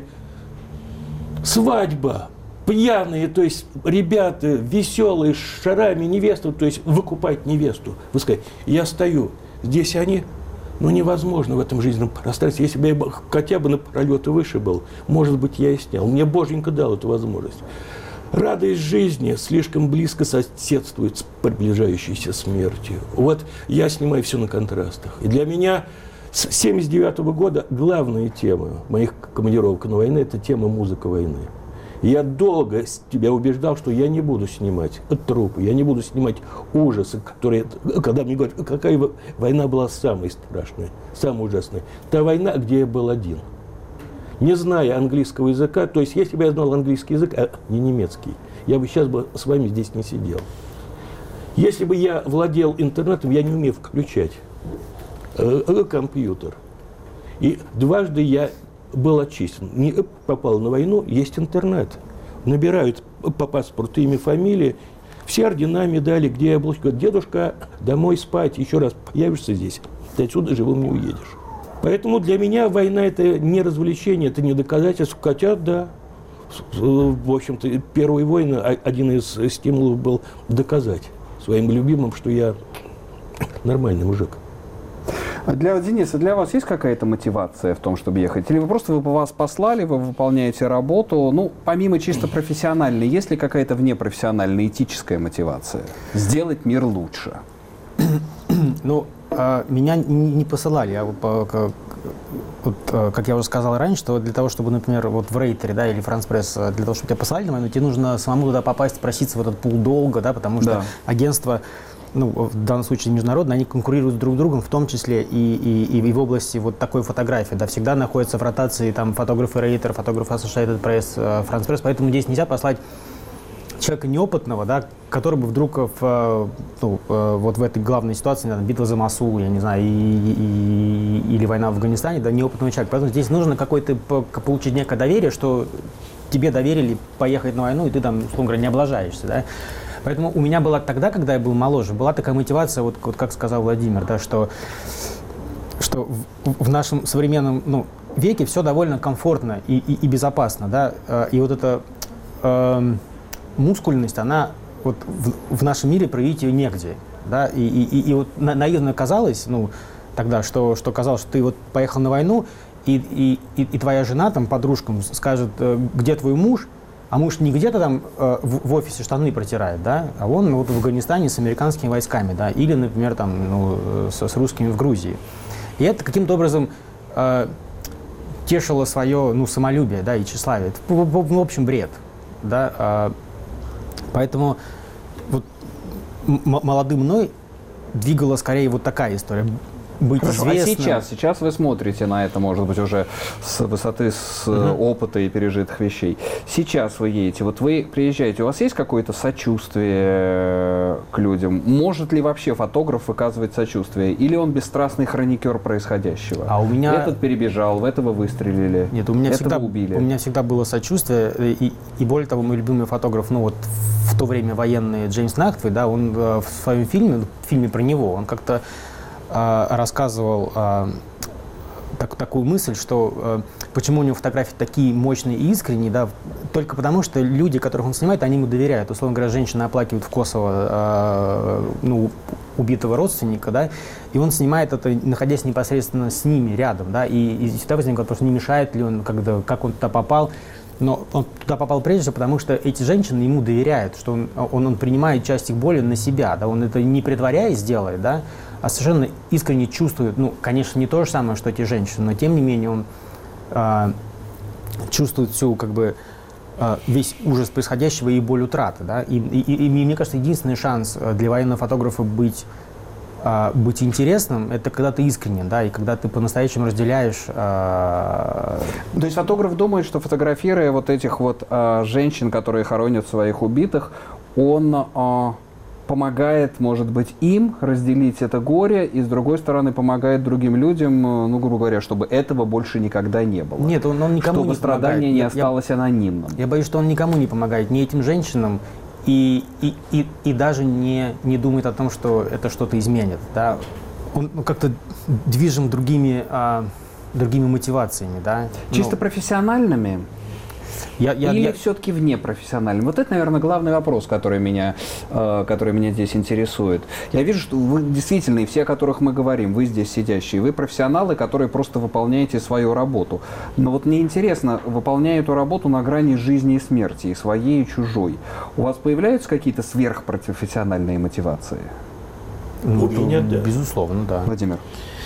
свадьба. Пьяные, то есть ребята веселые, с шарами, невесту, то есть выкупать невесту. Вы сказали, я стою, здесь они, невозможно в этом жизненном пространстве. Если бы я хотя бы на пролеты выше был, может быть, я и снял. Мне Боженька дал эту возможность. Радость жизни слишком близко соседствует с приближающейся смертью. Вот я снимаю все на контрастах. И для меня с 1979 года главная тема моих командировок на войну – это тема музыка войны. Я долго тебя убеждал, что я не буду снимать трупы, я не буду снимать ужасы, которые, когда мне говорят, какая война была самая страшная, самая ужасная. Та война, где я был один. Не зная английского языка, то есть если бы я знал английский язык, а не немецкий, я бы сейчас с вами здесь не сидел. Если бы я владел интернетом, я не умею включать компьютер. И дважды я был очищен. Не попал на войну, есть интернет. Набирают по паспорту имя, фамилия, все ордена, медали, где я был. Говорят, дедушка, домой спать, еще раз появишься здесь, ты отсюда живым не уедешь. Поэтому для меня война – это не развлечение, это не доказательство. Хотя, да, в общем-то, первые войны, один из стимулов был доказать своим любимым, что я нормальный мужик. Дениса, для вас есть какая-то мотивация в том, чтобы ехать? Или вы вас послали, вы выполняете работу, ну, помимо чисто профессиональной, есть ли какая-то внепрофессиональная, этическая мотивация? Сделать мир лучше? Ну, меня не посылали. Я как я уже сказал раньше, что для того, чтобы, например, вот в Рейтере, да, или Франс Пресс, для того, чтобы тебя послали на войну, тебе нужно самому туда попасть, проситься в этот пул долго, да, потому что агентство, ну, в данном случае международные, они конкурируют друг с другом, в том числе и в области вот такой фотографии, да, всегда находятся в ротации там фотографы Рейтер, фотографы Associated Press, Франс Пресс, поэтому здесь нельзя послать человека неопытного, да, который бы вдруг вот в этой главной ситуации, битва за Мосул, я не знаю, или война в Афганистане, да, неопытного человека. Поэтому здесь нужно какое-то получить некое доверие, что тебе доверили поехать на войну, и ты там, условно говоря, не облажаешься, да. Поэтому у меня была тогда, когда я был моложе, была такая мотивация, вот как сказал Владимир, да, что в нашем современном веке все довольно комфортно и безопасно, да, и вот эта мускульность, она вот в нашем мире проявить ее негде, да, и вот наивно казалось, тогда, что казалось, что ты вот поехал на войну, и твоя жена там подружкам скажет, где твой муж, а муж не где-то там в офисе штаны протирает, да, а он вот в Афганистане с американскими войсками, да, или, например, там, с русскими в Грузии. И это каким-то образом тешило свое, самолюбие, да, и тщеславие. Это, в общем, бред, да. Поэтому вот молодым мной двигала скорее вот такая история. Быть известным. А сейчас вы смотрите на это, может быть, уже с высоты опыта и пережитых вещей. Сейчас вы едете, вот вы приезжаете, у вас есть какое-то сочувствие к людям? Может ли вообще фотограф выказывать сочувствие? Или он бесстрастный хроникер происходящего? А у меня... Этот перебежал, в этого выстрелили, Нет, у меня этого убили. У меня всегда было сочувствие, и более того, мой любимый фотограф, в то время военный Джеймс Нахтвей, да, он в своем фильме про него, он как-то рассказывал такую мысль, что почему у него фотографии такие мощные и искренние, да, только потому, что люди, которых он снимает, они ему доверяют. Условно говоря, женщина оплакивает в Косово убитого родственника, да, и он снимает это, находясь непосредственно с ними рядом, да, и всегда возникает вопрос, не мешает ли он, как он туда попал. Но он туда попал прежде всего, потому что эти женщины ему доверяют, что он принимает часть их боли на себя, да, он это не притворяясь делает, да, а совершенно искренне чувствует, конечно, не то же самое, что эти женщины, но тем не менее он чувствует всю, весь ужас происходящего и боль утраты, да, и мне кажется, единственный шанс для военного фотографа быть интересным, это когда ты искренен, да, и когда ты по-настоящему разделяешь... То есть фотограф думает, что фотографируя вот этих вот женщин, которые хоронят своих убитых, он помогает, может быть, им разделить это горе, и, с другой стороны, помогает другим людям, грубо говоря, чтобы этого больше никогда не было. Нет, он никому не помогает. Чтобы страдание не осталось анонимным. Я боюсь, что он никому не помогает, ни этим женщинам, и даже не думает о том, что это что-то изменит. Да? Он как-то движим другими мотивациями. Да? Чисто профессиональными? Или все-таки внепрофессиональным? Вот это, наверное, главный вопрос, который меня здесь интересует. Я вижу, что вы действительно, и все, о которых мы говорим, вы здесь сидящие, вы профессионалы, которые просто выполняете свою работу. Но вот мне интересно, выполняя эту работу на грани жизни и смерти, и своей, и чужой, у вас появляются какие-то сверхпрофессиональные мотивации? У меня, да. Безусловно, да. Владимир?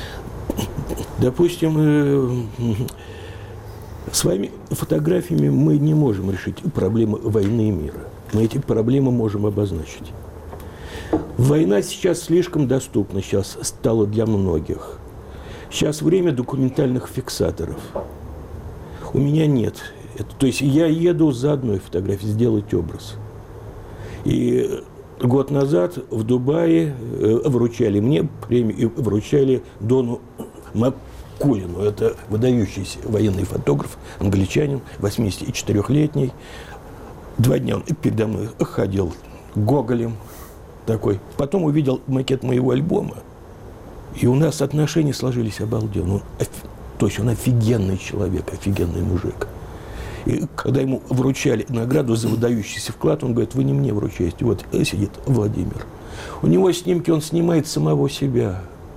Допустим, своими фотографиями мы не можем решить проблемы войны и мира. Но эти проблемы можем обозначить. Война сейчас слишком доступна, сейчас стала для многих. Сейчас время документальных фиксаторов. У меня нет. То есть я еду за одной фотографией сделать образ. И год назад в Дубае вручали мне премию и вручали Дону Маккулину. Это выдающийся военный фотограф, англичанин, 84-летний. 2 дня он передо мной ходил гоголем такой. Потом увидел макет моего альбома. И у нас отношения сложились обалденно. То есть он офигенный человек, офигенный мужик. И когда ему вручали награду за выдающийся вклад, он говорит: вы не мне вручаете. Вот сидит Владимир. У него снимки, он снимает самого себя.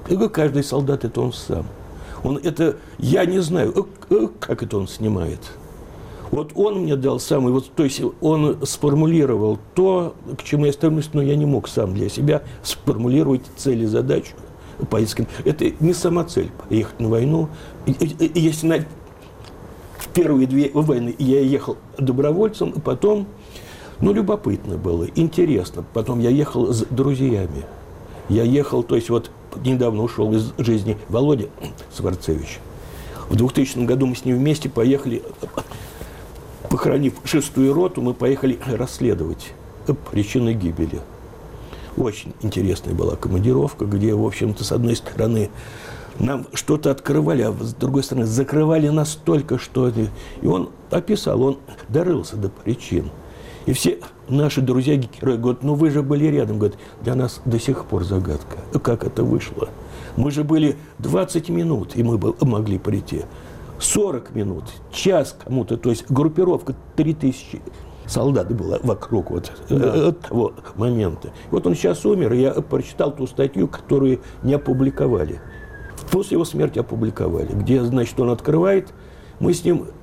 Каждый солдат – это он сам. Я не знаю, как это он снимает. Вот он мне дал самый, то есть он сформулировал то, к чему я стремлюсь, но я не мог сам для себя сформулировать цель и задачу поездки. Это не сама цель – ехать на войну. Если на первые 2 войны я ехал добровольцем, потом, любопытно было, интересно. Потом я ехал с друзьями. Я ехал, то есть недавно ушел из жизни Володя Скворцевич. В 2000 году мы с ним вместе поехали, похоронив 6-ю роту, мы поехали расследовать причины гибели. Очень интересная была командировка, где, в общем-то, с одной стороны, нам что-то открывали, а с другой стороны, закрывали настолько, что... И он описал, он дорылся до причин. И все наши друзья-герои говорят, вы же были рядом. Говорят, для нас до сих пор загадка, как это вышло. Мы же были 20 минут, и мы могли прийти. 40 минут, час кому-то, то есть группировка 3000 солдат была вокруг того момента. Он сейчас умер, и я прочитал ту статью, которую не опубликовали. После его смерти опубликовали, где, значит, он открывает, мы с ним...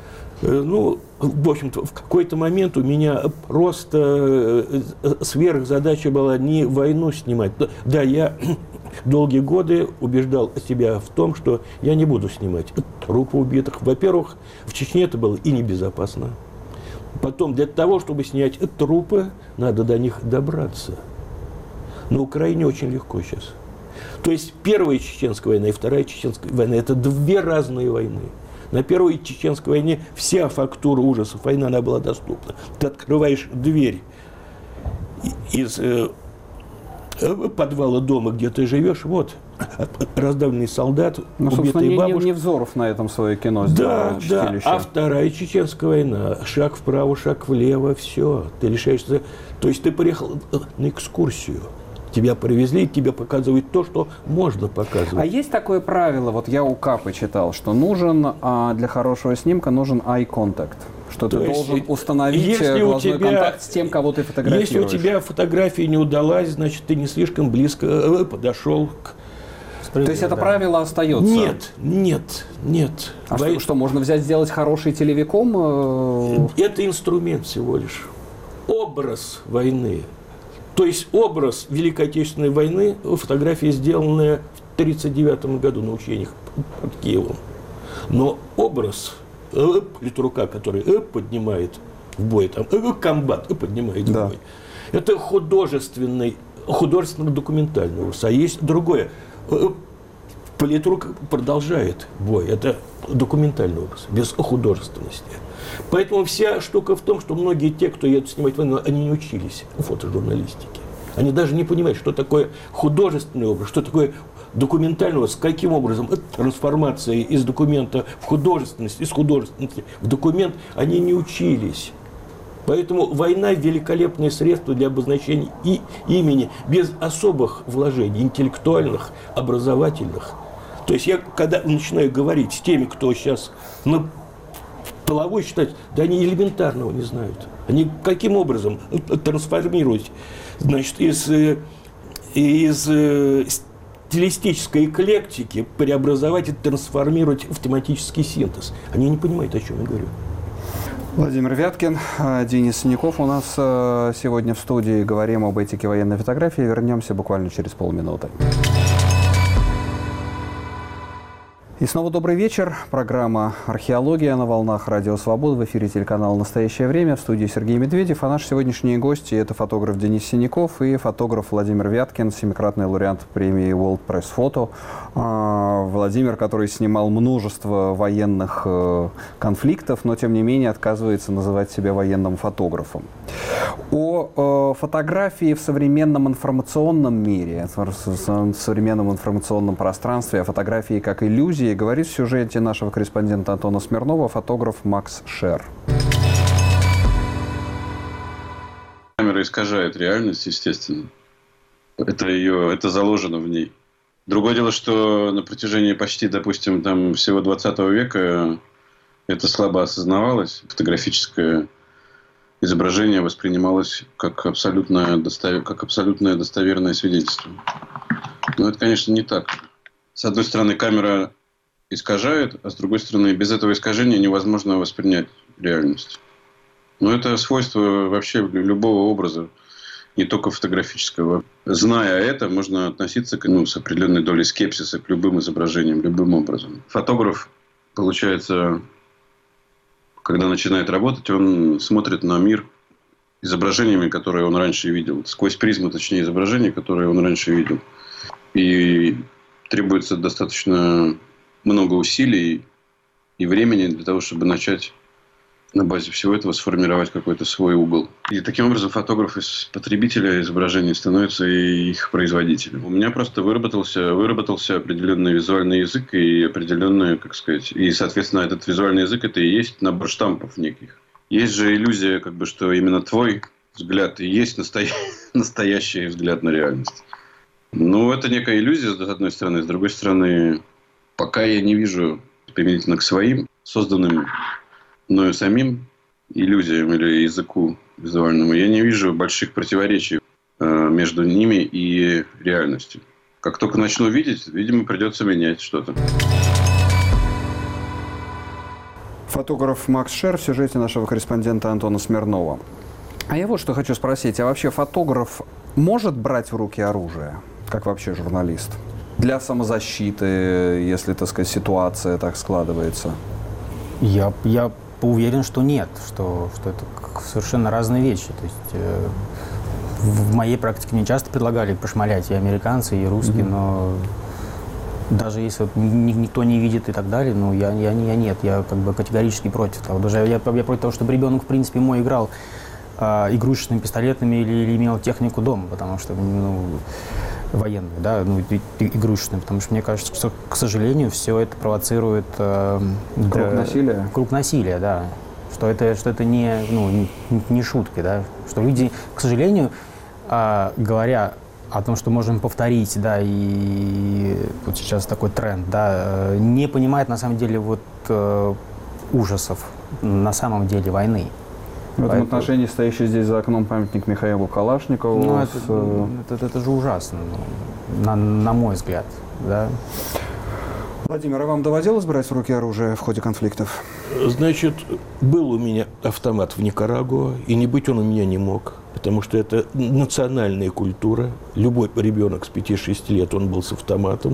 в общем-то, в какой-то момент у меня просто сверхзадача была не войну снимать. Да, я долгие годы убеждал себя в том, что я не буду снимать трупы убитых. Во-первых, в Чечне это было и небезопасно. Потом, для того, чтобы снять трупы, надо до них добраться. На Украине очень легко сейчас. То есть первая Чеченская война и вторая Чеченская война – это 2 разные войны. На первой Чеченской войне вся фактура ужасов войны, она была доступна. Ты открываешь дверь из подвала дома, где ты живешь, раздавленный солдат, убитые бабушки. Невзоров на этом свое кино сделал. Да. А вторая Чеченская война, шаг вправо, шаг влево, все. Ты лишаешься... То есть ты приехал на экскурсию. Тебя привезли, тебе показывают то, что можно показывать. А есть такое правило, я у Капы читал, что нужен для хорошего снимка нужен eye contact. Что ты должен установить глазной контакт с тем, кого ты фотографируешь. Если у тебя фотография не удалась, значит, ты не слишком близко подошел к... То есть это правило остается? Нет. А что, можно взять, сделать хороший телевиком? Это инструмент всего лишь. Образ войны. То есть образ Великой Отечественной войны, фотография, сделанная в 1939 году на учениях под Киевом. Но образ политрука, который поднимает в бой, комбат поднимает в бой, это художественно-документальный образ. А есть другое. Политрук продолжает бой. Это документальный образ, без художественности. Поэтому вся штука в том, что многие те, кто едут снимать войну, они не учились фотожурналистике. Они даже не понимают, что такое художественный образ, что такое документальный образ, каким образом трансформация из документа в художественность, из художественности в документ, они не учились. Поэтому война – великолепное средство для обозначения имени без особых вложений, интеллектуальных, образовательных. То есть я, когда начинаю говорить с теми, кто сейчас половой считать, да они элементарного не знают. Они каким образом трансформировать, значит, из стилистической эклектики преобразовать и трансформировать в тематический синтез. Они не понимают, о чем я говорю. Владимир Вяткин, Денис Синяков у нас сегодня в студии. Говорим об этике военной фотографии. Вернемся буквально через полминуты. И снова добрый вечер. Программа «Археология» на волнах Радио Свобода. В эфире телеканала «Настоящее время». В студии Сергей Медведев. А наши сегодняшние гости – это фотограф Денис Синяков и фотограф Владимир Вяткин, 7-кратный лауреат премии World Press Photo. Владимир, который снимал множество военных конфликтов, но тем не менее отказывается называть себя военным фотографом. О фотографии в современном информационном мире, в современном информационном пространстве, о фотографии как иллюзии говорит в сюжете нашего корреспондента Антона Смирнова фотограф Макс Шер. Камера искажает реальность, естественно. Это заложено в ней. Другое дело, что на протяжении почти, допустим, всего 20 века это слабо осознавалось. Фотографическое изображение воспринималось как абсолютное достоверное свидетельство. Ну, это, конечно, не так. С одной стороны, камера искажает, а с другой стороны, без этого искажения невозможно воспринять реальность. Но это свойство вообще любого образа, не только фотографического. Зная это, можно относиться с определенной долей скепсиса к любым изображениям, любым образом. Фотограф, получается, когда начинает работать, он смотрит на мир изображениями, которые он раньше видел. Сквозь призму, точнее, изображений, которые он раньше видел. И требуется достаточно много усилий и времени для того, чтобы начать на базе всего этого сформировать какой-то свой угол. И таким образом фотограф из потребителя изображений становится и их производителем. У меня просто выработался определенный визуальный язык и определенный, и, соответственно, этот визуальный язык — это и есть набор штампов неких. Есть же иллюзия, что именно твой взгляд и есть настоящий взгляд на реальность. Ну, это некая иллюзия, с одной стороны. С другой стороны, пока я не вижу, применительно к своим, созданным мною самим иллюзиям или языку визуальному, я не вижу больших противоречий между ними и реальностью. Как только начну видеть, видимо, придется менять что-то. Фотограф Макс Шер в сюжете нашего корреспондента Антона Смирнова. А я вот что хочу спросить. А вообще фотограф может брать в руки оружие, как вообще журналист? Для самозащиты, если, ситуация так складывается? Я уверен, что нет, что это совершенно разные вещи. То есть в моей практике мне часто предлагали пошмалять и американцы, и русские, но даже если никто не видит и так далее, я категорически против того. Даже я против того, чтобы ребенок, в принципе, мой играл игрушечными пистолетами или имел технику дома, потому что, военную, да, игрушечную, потому что мне кажется, что, к сожалению, все это провоцирует круг насилия, да, что это не шутки, да, что люди, к сожалению, говоря о том, что можем повторить, да, и вот сейчас такой тренд, да, не понимают на самом деле ужасов на самом деле войны. В этом отношении стоящий здесь за окном памятник Михаилу Калашникову. Это же ужасно, на мой взгляд. Да? Владимир, а вам доводилось брать в руки оружие в ходе конфликтов? Значит, был у меня автомат в Никарагуа, и не быть он у меня не мог, потому что это национальная культура. Любой ребенок с 5-6 лет, он был с автоматом.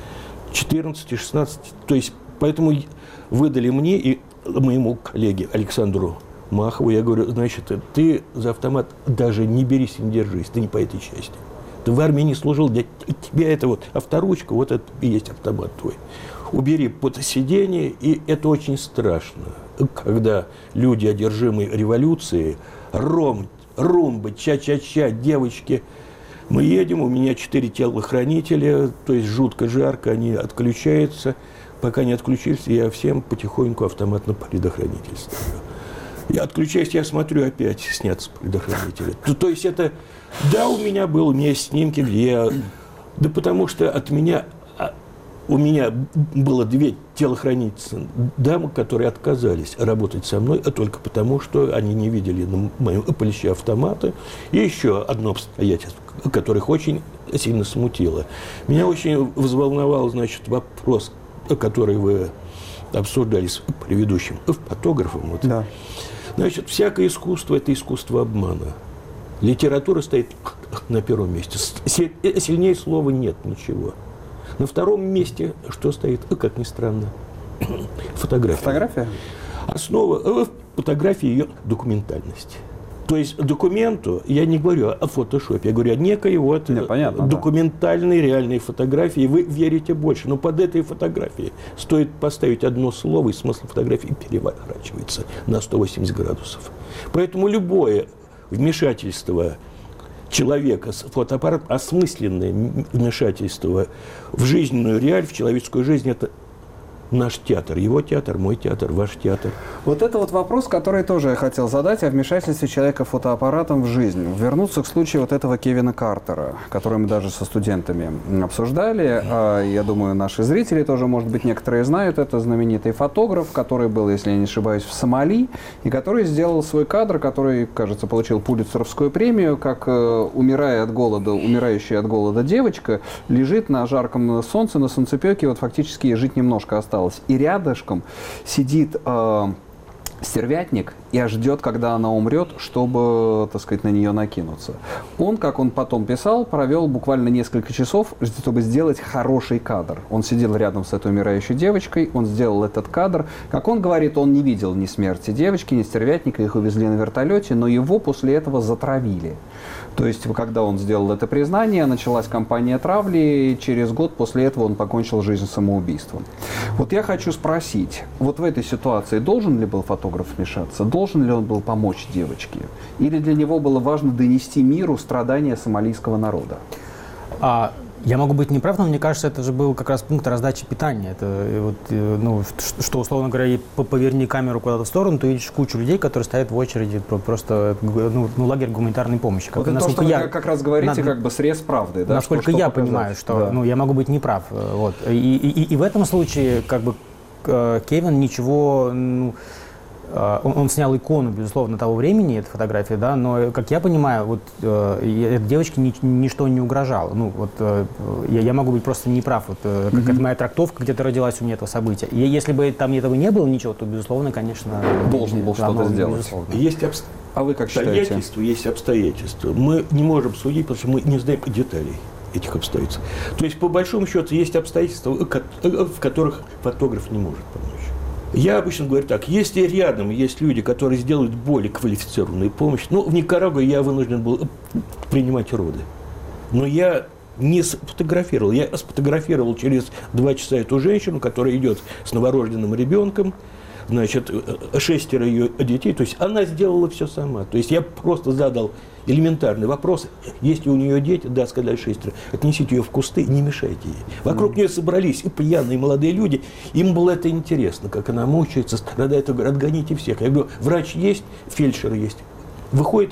14-16, то есть, поэтому выдали мне и моему коллеге Александру Махову, я говорю, значит, ты за автомат даже не берись и не держись, ты не по этой части. Ты в армии не служил, для тебя это авторучка, вот это и есть автомат твой. Убери под сиденье, и это очень страшно, когда люди, одержимые революцией, румбы, ча-ча-ча, девочки. Мы едем, у меня 4 телохранителя, то есть жутко жарко, они отключаются. Пока не отключились, я всем потихоньку автомат на предохранитель ставлю. Я отключаюсь, я смотрю, опять снятся предохранители. То есть это, да, у меня есть снимки, где я, да потому что у меня было 2 телохранительницы дамы, которые отказались работать со мной, только потому, что они не видели на моем плече автомата. И еще одно обстоятельство, которое их очень сильно смутило. Меня очень взволновал, вопрос, который вы обсуждали с предыдущим фотографом. Да. Значит, всякое искусство – это искусство обмана. Литература стоит на первом месте. Сильнее слова нет ничего. На втором месте что стоит? Как ни странно, фотография. Фотография? Основа фотографии – ее документальность. То есть документу, я не говорю о фотошопе, я говорю о некой документальной, реальной фотографии. Вы верите больше, но под этой фотографией стоит поставить одно слово, и смысл фотографии переворачивается на 180 градусов. Поэтому любое вмешательство человека с фотоаппаратом, осмысленное вмешательство в жизненную реаль, в человеческую жизнь, это наш театр, его театр, мой театр, ваш театр. Вот это вот вопрос, который тоже я хотел задать о вмешательстве человека фотоаппаратом в жизнь. Вернуться к случаю вот этого Кевина Картера, который мы даже со студентами обсуждали. Я думаю, наши зрители тоже, может быть, некоторые знают. Это знаменитый фотограф, который был, если я не ошибаюсь, в Сомали, и который сделал свой кадр, который, кажется, получил Пулитцеровскую премию, как умирающая от голода девочка лежит на жарком солнце, на солнцепеке, вот фактически ей жить немножко осталось. И рядышком сидит стервятник и ждет, когда она умрет, чтобы, так сказать, на нее накинуться. Он, как он потом писал, провел буквально несколько часов, чтобы сделать хороший кадр. Он сидел рядом с этой умирающей девочкой, он сделал этот кадр. Как он говорит, он не видел ни смерти девочки, ни стервятника, их увезли на вертолете, но его после этого затравили. То есть, когда он сделал это признание, началась кампания травли, и через год после этого он покончил жизнь самоубийством. Вот я хочу спросить, вот в этой ситуации должен ли был фотограф вмешаться? Должен ли он был помочь девочке? Или для него было важно донести миру страдания сомалийского народа? Я могу быть неправ, но мне кажется, это же был как раз пункт раздачи питания. Это вот, что, условно говоря, поверни камеру куда-то в сторону, ты видишь кучу людей, которые стоят в очереди, просто лагерь гуманитарной помощи. Вот это то, что вы как раз говорите, как бы срез правды. Да? Насколько я понимаю, что я могу быть неправ. Вот. И в этом случае как бы Кевин ничего... Он снял икону, безусловно, того времени, эта фотография, да, но, как я понимаю, вот этой девочке ничто не угрожало. Я могу быть просто неправ. Это моя трактовка, где-то родилась у меня этого события. И если бы там этого не было ничего, то, безусловно, конечно... Должен был что-то сделать. А вы как считаете? Есть обстоятельства. Мы не можем судить, потому что мы не знаем деталей этих обстоятельств. То есть, по большому счету, есть обстоятельства, в которых фотограф не может помочь. Я обычно говорю так, если рядом есть люди, которые сделают более квалифицированную помощь, в Никарагуа я вынужден был принимать роды, но я не сфотографировал. Я сфотографировал через 2 часа эту женщину, которая идет с новорожденным ребенком, 6 ее детей, то есть она сделала все сама. То есть я просто задал элементарный вопрос, есть ли у нее дети, да, сказали 6, отнесите ее в кусты, не мешайте ей. Вокруг нее собрались и пьяные молодые люди, им было это интересно, как она мучается, страдает, я говорю, отгоните всех. Я говорю, врач есть, фельдшер есть. Выходит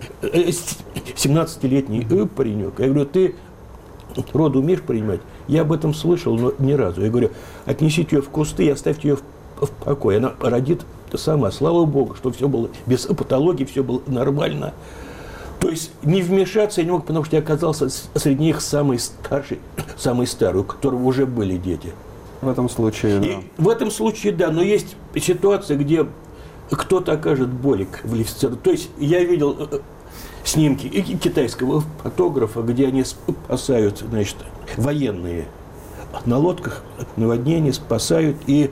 17-летний паренек, я говорю, ты роды умеешь принимать? Я об этом слышал, но ни разу. Я говорю, отнесите ее в кусты и оставьте ее в покое. Она родит сама. Слава Богу, что все было без патологии, все было нормально. То есть не вмешаться я не мог, потому что я оказался среди них самый старший, самый старый, у которого уже были дети. В этом случае, да. В этом случае, да. Но есть ситуация, где кто-то окажет более квалифицированный. То есть я видел снимки китайского фотографа, где они спасают, военные на лодках, наводнение спасают, и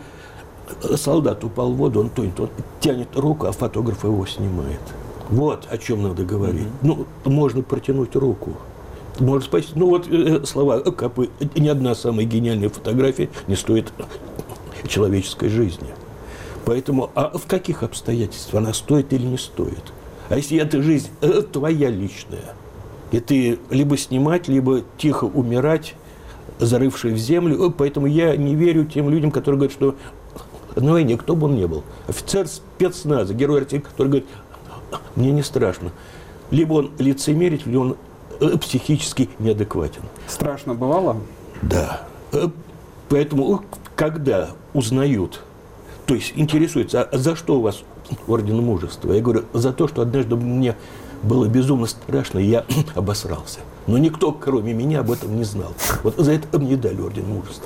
солдат упал в воду, он тонет, он тянет руку, а фотограф его снимает. Вот о чем надо говорить. Можно протянуть руку. Можно спасти. Слова Капы, ни одна самая гениальная фотография не стоит человеческой жизни. Поэтому, в каких обстоятельствах она стоит или не стоит? А если эта жизнь твоя личная, и ты либо снимать, либо тихо умирать, зарывший в землю. Поэтому я не верю тем людям, которые говорят, что на войне, кто бы он ни был, офицер спецназа, герой России, который говорит, мне не страшно. Либо он лицемерит, либо он психически неадекватен. Страшно бывало? Да. Поэтому, когда узнают, то есть интересуются, а за что у вас орден мужества? Я говорю, за то, что однажды мне было безумно страшно, и я обосрался. Но никто, кроме меня, об этом не знал. Вот за это мне дали орден мужества.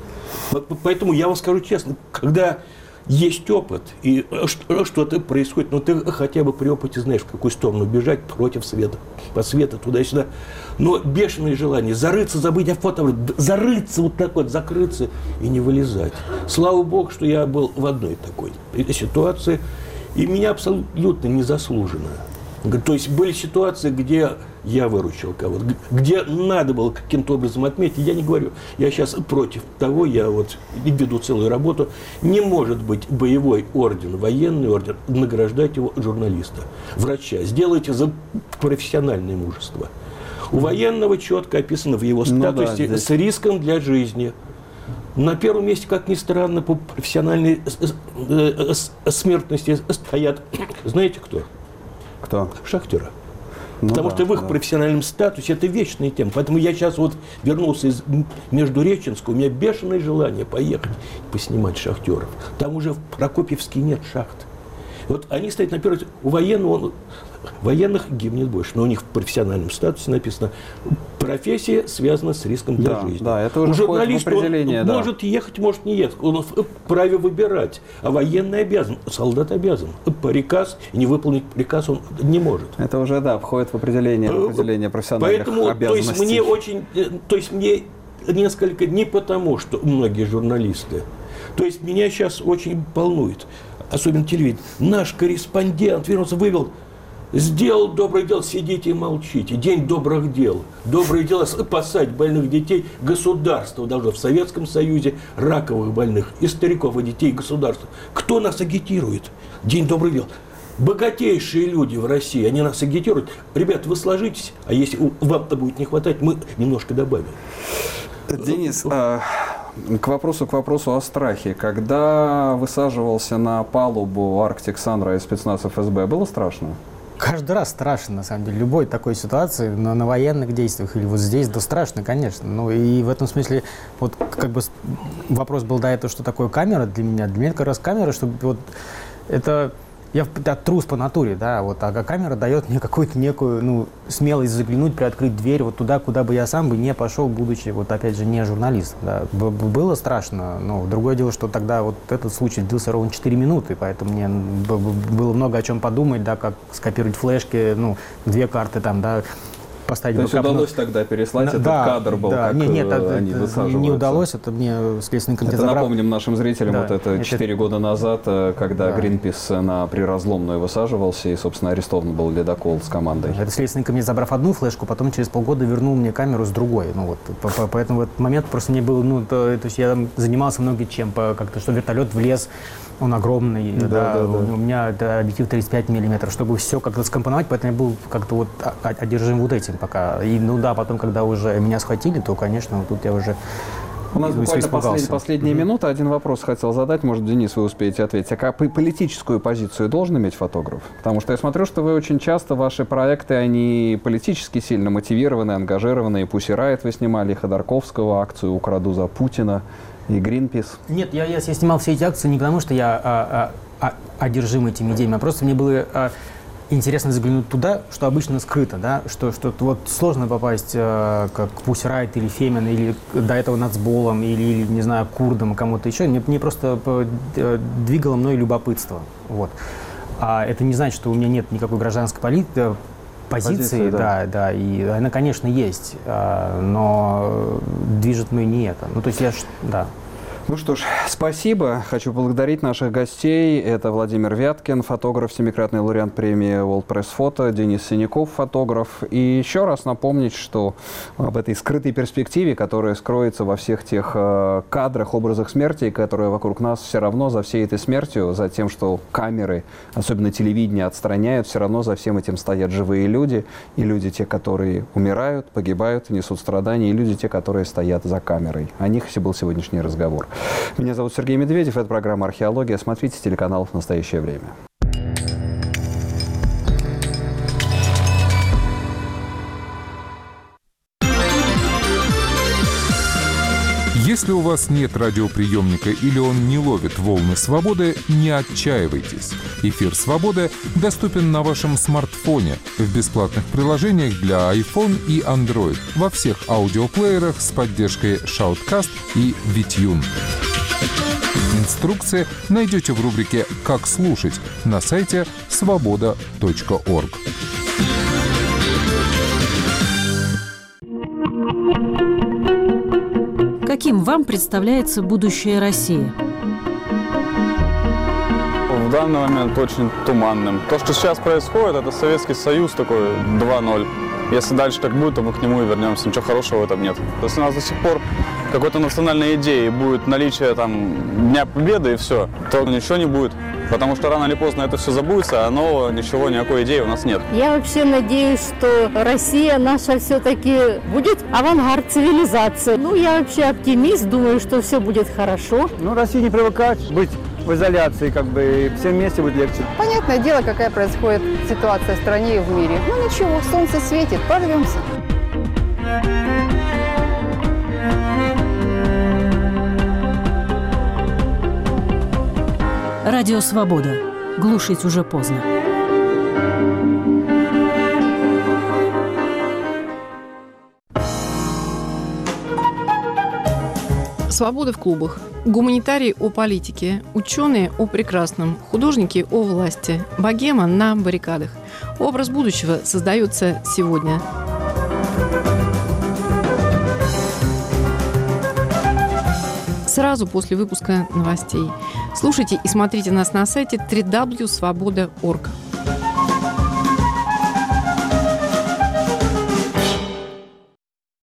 Поэтому я вам скажу честно, когда есть опыт, и что-то происходит, но ты хотя бы при опыте знаешь, в какую сторону бежать, против света, по свету, туда-сюда. Но бешеное желание зарыться, забыть о фото, зарыться вот так вот, закрыться и не вылезать. Слава Богу, что я был в одной такой ситуации, и меня абсолютно незаслуженно. То есть были ситуации, где я выручил кого-то, где надо было каким-то образом отметить. Я не говорю, я сейчас против того, я вот веду целую работу. Не может быть боевой орден, военный орден, награждать его журналиста, врача. Сделайте за профессиональное мужество. У военного четко описано в его статусе с риском для жизни. На первом месте, как ни странно, по профессиональной смертности стоят, знаете кто? Кто? Шахтеры. Потому что в их профессиональном статусе это вечная тема. Поэтому я сейчас вот вернулся из Междуреченска, у меня бешеное желание поехать поснимать шахтеров. Там уже в Прокопьевске нет шахт. Вот они стоят на первом, у военных гибнет больше, но у них в профессиональном статусе написано: профессия связана с риском для жизни. Да, это уже журналист, входит в определение, он может ехать, может не ехать, он вправе выбирать, а военный обязан, солдат обязан. Приказ, и не выполнить приказ он не может. Это уже, входит в определение профессиональных обязанностей. То есть мне несколько, не потому, что многие журналисты, то есть меня сейчас очень волнует, особенно телевидение. Наш корреспондент вернулся, вывел: сделал доброе дело, сидите и молчите. День добрых дел. Доброе дело — спасать больных детей. Государство должно в Советском Союзе раковых больных и стариков, и детей государства. Кто нас агитирует? День добрых дел. Богатейшие люди в России, они нас агитируют. Ребята, вы сложитесь, а если вам-то будет не хватать, мы немножко добавим. Денис, к вопросу о страхе. Когда высаживался на палубу Arctic Sunrise спецназ ФСБ, было страшно? Каждый раз страшно, на самом деле. Любой такой ситуации, на военных действиях или вот здесь, да страшно, конечно. Ну и в этом смысле, вот как бы вопрос был до этого, что такое камера для меня. Для меня как раз камера, чтобы вот это... Я трус по натуре, да, вот, а камера дает мне какую-то некую, смелость заглянуть, приоткрыть дверь вот туда, куда бы я сам бы не пошел, будучи, вот, опять же, не журналистом, да. Было страшно, но другое дело, что тогда вот этот случай длился ровно 4 минуты, поэтому мне было много о чем подумать, да, как скопировать флешки, 2 карты там, да, поставить. То есть удалось тогда переслать этот кадр был, как они высаживаются? Не удалось, это мне Следственный комитет забрал. Напомним нашим зрителям, да, это 4 года назад, когда Greenpeace при Разломную высаживался, и, собственно, арестован был ледокол с командой. Это Следственный комитет, забрав одну флешку, потом через полгода вернул мне камеру с другой. Поэтому в этот момент просто мне было, то есть я там занимался много чем, как-то, что вертолет влез, он огромный, у меня это объектив 35 миллиметров, чтобы все как-то скомпоновать, поэтому я был как-то вот одержим вот этим пока. И потом, когда уже меня схватили, то, конечно, вот тут я уже... У нас буквально последние минуты. Один вопрос хотел задать, может, Денис, вы успеете ответить. А политическую позицию должен иметь фотограф? Потому что я смотрю, что вы очень часто, ваши проекты, они политически сильно мотивированы, ангажированы. И Pussy Riot вы снимали, и Ходорковского, акцию «Украду за Путина», и Greenpeace. Нет, я снимал все эти акции не потому, что я одержим этими идеями, а просто мне было интересно заглянуть туда, что обычно скрыто, да, что вот сложно попасть как Pussy Riot или Фемин, или до этого Нацболом, или не знаю, Курдом, кому-то еще. Мне просто двигало мной любопытство. Вот. А это не значит, что у меня нет никакой гражданской позиции, да, и она, конечно, есть, но движет мной не это. То есть да. Ну что ж, спасибо. Хочу поблагодарить наших гостей. Это Владимир Вяткин, фотограф, 7-кратный лауреат премии World Press Photo, Денис Синяков, фотограф. И еще раз напомнить, что об этой скрытой перспективе, которая скроется во всех тех кадрах, образах смерти, которые вокруг нас, все равно за всей этой смертью, за тем, что камеры, особенно телевидение, отстраняют, все равно за всем этим стоят живые люди. И люди те, которые умирают, погибают, несут страдания, и люди те, которые стоят за камерой. О них был сегодняшний разговор. Меня зовут Сергей Медведев, это программа «Археология». Смотрите телеканал «В настоящее время». Если у вас нет радиоприемника или он не ловит волны свободы, не отчаивайтесь. Эфир «Свободы» доступен на вашем смартфоне в бесплатных приложениях для iPhone и Android во всех аудиоплеерах с поддержкой Shoutcast и VTune. Инструкции найдете в рубрике «Как слушать» на сайте svoboda.org. Каким вам представляется будущее России? В данный момент очень туманным. То, что сейчас происходит, это Советский Союз такой 2.0. Если дальше так будет, то мы к нему и вернемся. Ничего хорошего в этом нет. Если у нас до сих пор какой-то национальной идеи будет наличие там Дня Победы и все, то ничего не будет. Потому что рано или поздно это все забудется, а нового ничего, никакой идеи у нас нет. Я вообще надеюсь, что Россия наша все-таки будет авангард цивилизации. Ну, я вообще оптимист, думаю, что все будет хорошо. Ну, России не привыкать быть в изоляции, как бы, и всем вместе будет легче. Понятное дело, какая происходит ситуация в стране и в мире. Ну, ничего, солнце светит, прорвемся. Радио «Свобода». Глушить уже поздно. Свобода в клубах. Гуманитарии о политике, ученые о прекрасном, художники о власти, богема на баррикадах. Образ будущего создается сегодня. Сразу после выпуска новостей. Слушайте и смотрите нас на сайте www.svoboda.org.